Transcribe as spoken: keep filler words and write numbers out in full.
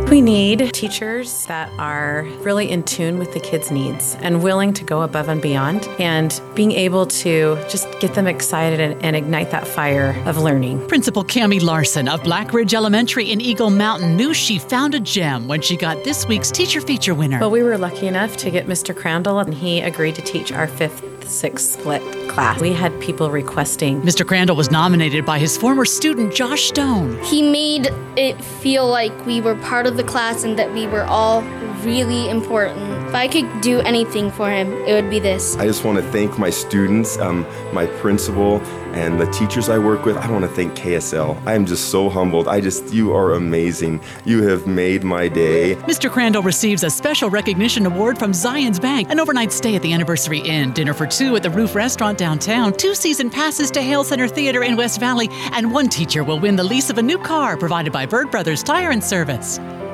We need teachers that are really in tune with the kids' needs and willing to go above and beyond, and being able to just get them excited and, and ignite that fire of learning. Principal Cammie Larson of Black Ridge Elementary in Eagle Mountain knew she found a gem when she got this week's Teacher Feature winner. Well, we were lucky enough to get Mister Crandall, and he agreed to teach our fifth, sixth split class. We had people requesting. Mister Crandall was nominated by his former student, Josh Stone. He made it feel like we were part of the class and that we were all really important. If I could do anything for him, it would be this. I just want to thank my students, um, my principal, and the teachers I work with. I want to thank K S L. I am just so humbled. I just, you are amazing. You have made my day. Mister Crandall receives a special recognition award from Zions Bank, an overnight stay at the Anniversary Inn, dinner for two at the Roof Restaurant downtown, two season passes to Hale Center Theater in West Valley, and one teacher will win the lease of a new car provided by Bird Brothers Tire and Service.